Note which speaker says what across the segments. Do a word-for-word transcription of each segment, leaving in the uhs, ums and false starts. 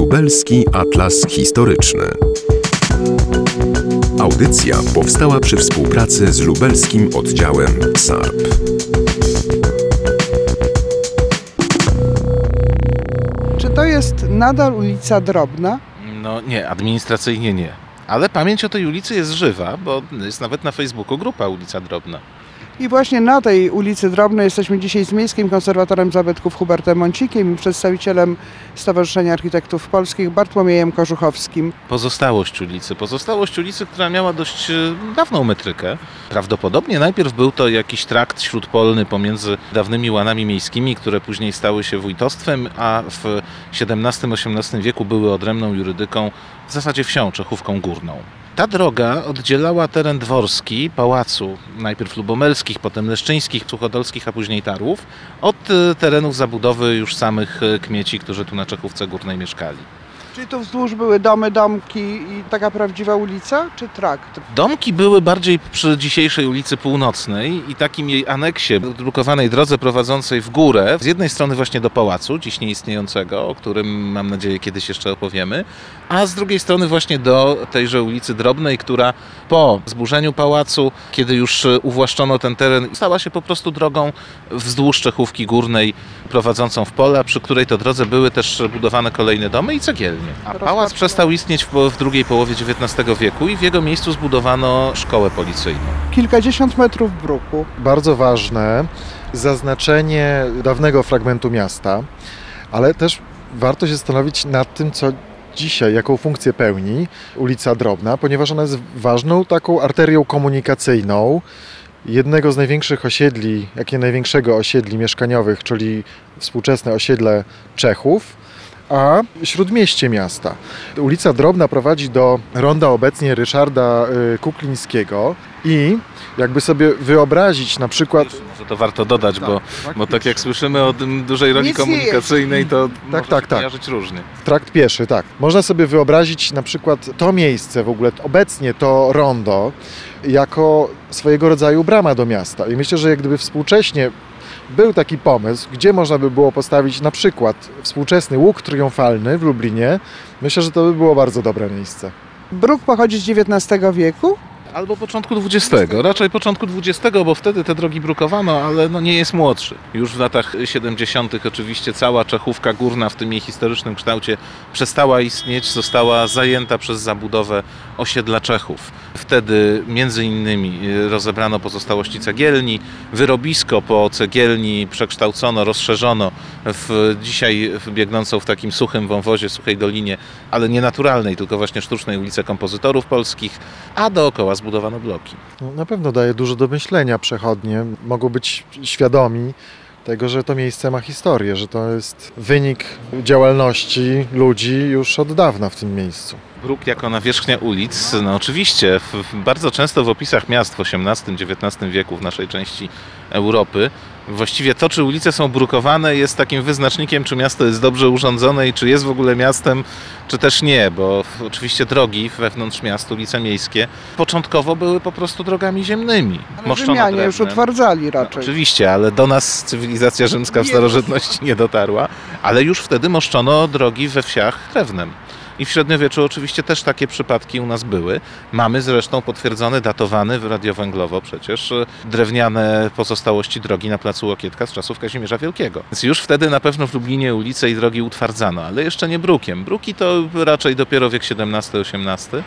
Speaker 1: Lubelski Atlas Historyczny. Audycja powstała przy współpracy z lubelskim oddziałem S A R P.
Speaker 2: Czy to jest nadal ulica Drobna?
Speaker 3: No nie, administracyjnie nie. Ale pamięć o tej ulicy jest żywa, bo jest nawet na Facebooku grupa Ulica Drobna.
Speaker 2: I właśnie na tej ulicy Drobnej jesteśmy dzisiaj z miejskim konserwatorem zabytków Hubertem Mącikiem i przedstawicielem Stowarzyszenia Architektów Polskich Bartłomiejem Korzuchowskim.
Speaker 3: Pozostałość ulicy. Pozostałość ulicy, która miała dość dawną metrykę. Prawdopodobnie najpierw był to jakiś trakt śródpolny pomiędzy dawnymi łanami miejskimi, które później stały się wójtostwem, a w siedemnastym osiemnastym wieku były odrębną jurydyką, w zasadzie wsią, Czechówką Górną. Ta droga oddzielała teren dworski, pałacu, najpierw lubomelskich, potem leszczyńskich, suchodolskich, a później Tarłów, od terenów zabudowy już samych kmieci, którzy tu na Czechówce Górnej mieszkali.
Speaker 2: Czyli tu wzdłuż były domy, domki i taka prawdziwa ulica, czy trakt?
Speaker 3: Domki były bardziej przy dzisiejszej ulicy Północnej i takim jej aneksie, drukowanej drodze prowadzącej w górę, z jednej strony właśnie do pałacu, dziś nieistniejącego, o którym mam nadzieję kiedyś jeszcze opowiemy, a z drugiej strony właśnie do tejże ulicy Drobnej, która po zburzeniu pałacu, kiedy już uwłaszczono ten teren, stała się po prostu drogą wzdłuż Czechówki Górnej prowadzącą w pola, przy której to drodze były też budowane kolejne domy i cegielnie. A pałac przestał istnieć w, w drugiej połowie dziewiętnastego wieku i w jego miejscu zbudowano szkołę policyjną.
Speaker 2: Kilkadziesiąt metrów bruku.
Speaker 4: Bardzo ważne zaznaczenie dawnego fragmentu miasta, ale też warto się zastanowić nad tym, co dzisiaj, jaką funkcję pełni ulica Drobna, ponieważ ona jest ważną taką arterią komunikacyjną jednego z największych osiedli, jak nie największego osiedli mieszkaniowych, czyli współczesne osiedle Czechów, a śródmieście miasta. Ulica Drobna prowadzi do ronda obecnie Ryszarda Kuklińskiego i jakby sobie wyobrazić na przykład...
Speaker 3: Może to warto dodać,
Speaker 4: tak,
Speaker 3: bo, bo tak jak słyszymy o tym dużej roli
Speaker 2: Nic
Speaker 3: komunikacyjnej, to
Speaker 4: tak,
Speaker 3: może
Speaker 4: tak,
Speaker 3: się
Speaker 4: tak.
Speaker 3: kojarzyć różnie.
Speaker 4: Trakt pieszy, tak. Można sobie wyobrazić na przykład to miejsce w ogóle, obecnie to rondo, jako swojego rodzaju brama do miasta. I myślę, że jak gdyby współcześnie był taki pomysł, gdzie można by było postawić na przykład współczesny łuk triumfalny w Lublinie, myślę, że to by było bardzo dobre miejsce.
Speaker 2: Bruk pochodzi z dziewiętnastego wieku?
Speaker 3: Albo początku dwudziestego, raczej początku dwudziestego, bo wtedy te drogi brukowano, ale no nie jest młodszy. Już w latach siedemdziesiątych oczywiście cała Czechówka Górna w tym jej historycznym kształcie przestała istnieć, została zajęta przez zabudowę osiedla Czechów. Wtedy między innymi rozebrano pozostałości cegielni, wyrobisko po cegielni przekształcono, rozszerzono w dzisiaj biegnącą w takim suchym wąwozie, suchej dolinie, ale nie naturalnej, tylko właśnie sztucznej ulicę Kompozytorów Polskich, a dookoła zbudowano bloki.
Speaker 4: No, na pewno daje dużo do myślenia przechodnie. Mogą być świadomi tego, że to miejsce ma historię, że to jest wynik działalności ludzi już od dawna w tym miejscu.
Speaker 3: Bruk jako nawierzchnia ulic, no oczywiście, w, w, bardzo często w opisach miast w osiemnastym dziewiętnastym wieku w naszej części Europy właściwie to, czy ulice są brukowane, jest takim wyznacznikiem, czy miasto jest dobrze urządzone i czy jest w ogóle miastem, czy też nie, bo oczywiście drogi wewnątrz miast, ulice miejskie, początkowo były po prostu drogami ziemnymi.
Speaker 2: Ale Rzymianie już utwardzali raczej.
Speaker 3: No, oczywiście, ale do nas cywilizacja rzymska w starożytności nie dotarła, ale już wtedy moszczono drogi we wsiach drewnem. I w średniowieczu oczywiście też takie przypadki u nas były. Mamy zresztą potwierdzony, datowany radiowęglowo przecież drewniane pozostałości drogi na placu Łokietka z czasów Kazimierza Wielkiego. Więc już wtedy na pewno w Lublinie ulice i drogi utwardzano, ale jeszcze nie brukiem. Bruki to raczej dopiero wiek siedemnasty osiemnasty,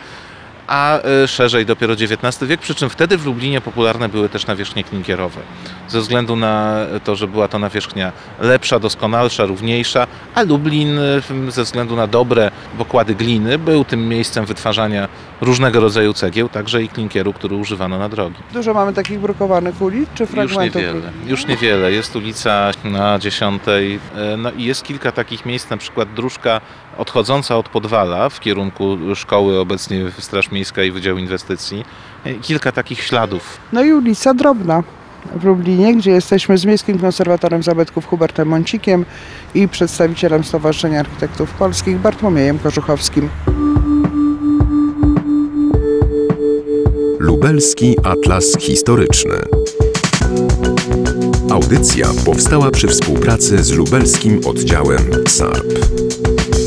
Speaker 3: a szerzej dopiero dziewiętnasty wiek, przy czym wtedy w Lublinie popularne były też nawierzchnie klinkierowe. Ze względu na to, że była to nawierzchnia lepsza, doskonalsza, równiejsza, a Lublin ze względu na dobre pokłady gliny był tym miejscem wytwarzania różnego rodzaju cegieł, także i klinkieru, który używano na drogi.
Speaker 2: Dużo mamy takich brukowanych ulic, czy fragmentów?
Speaker 3: Już niewiele, już niewiele. Jest ulica na Dziesiątej, no i jest kilka takich miejsc, na przykład dróżka odchodząca od Podwala w kierunku szkoły, obecnie Straż Miejska i Wydział Inwestycji. Kilka takich śladów.
Speaker 2: No i ulica Drobna w Lublinie, gdzie jesteśmy z miejskim konserwatorem zabytków Hubertem Mącikiem i przedstawicielem Stowarzyszenia Architektów Polskich Bartłomiejem Korzuchowskim.
Speaker 1: Lubelski Atlas Historyczny. Audycja powstała przy współpracy z lubelskim oddziałem S A R P.